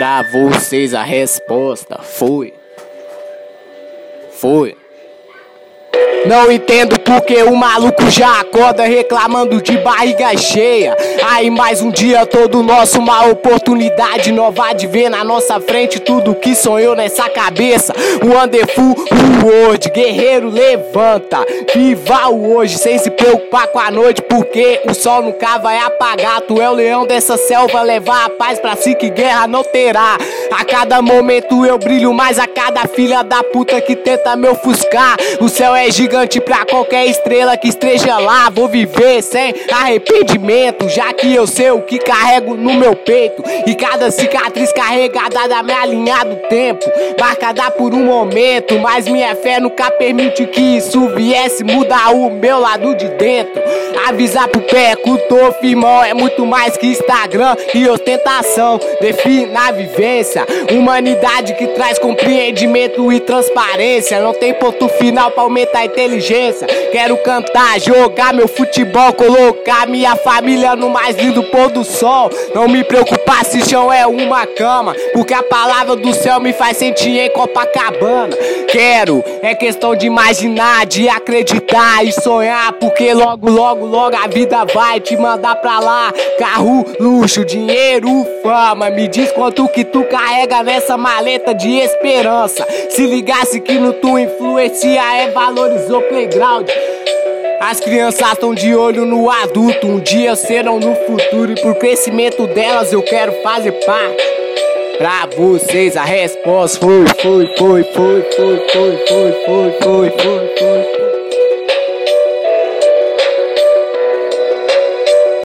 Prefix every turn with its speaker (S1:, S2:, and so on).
S1: Pra vocês a resposta foi. Não entendo porque o maluco já acorda reclamando de barriga cheia. Aí mais um dia todo nosso, uma oportunidade nova de ver na nossa frente tudo que sonhou nessa cabeça. O Wonderful World, guerreiro levanta, viva o hoje sem se preocupar com a noite, porque o sol nunca vai apagar. Tu é o leão dessa selva, levar a paz pra si que guerra não terá. A cada momento eu brilho mais, a cada filha da puta que tenta me ofuscar. O céu é gigante pra qualquer estrela que esteja lá. Vou viver sem arrependimento, já que eu sei o que carrego no meu peito. E cada cicatriz carregada da minha linha do tempo, marcada por um momento, mas minha fé nunca permite que isso viesse mudar o meu lado de dentro. Avisar pro pé que o tô firmão é muito mais que Instagram e ostentação. Define a vivência, humanidade que traz compreendimento e transparência. Não tem ponto final pra aumentar a inteligência. Quero cantar, jogar meu futebol, colocar minha família no mais lindo pôr do sol. Não me preocupar se chão é uma cama, porque a palavra do céu me faz sentir em Copacabana. Quero, é questão de imaginar, de acreditar e sonhar, porque logo a vida vai te mandar pra lá. Carro, luxo, dinheiro, fama. Me diz quanto que tu carrega nessa maleta de esperança. Se ligasse que no tu influencia é valorizou playground. As crianças estão de olho no adulto, um dia serão no futuro, e por crescimento delas eu quero fazer parte. Pra vocês a resposta foi.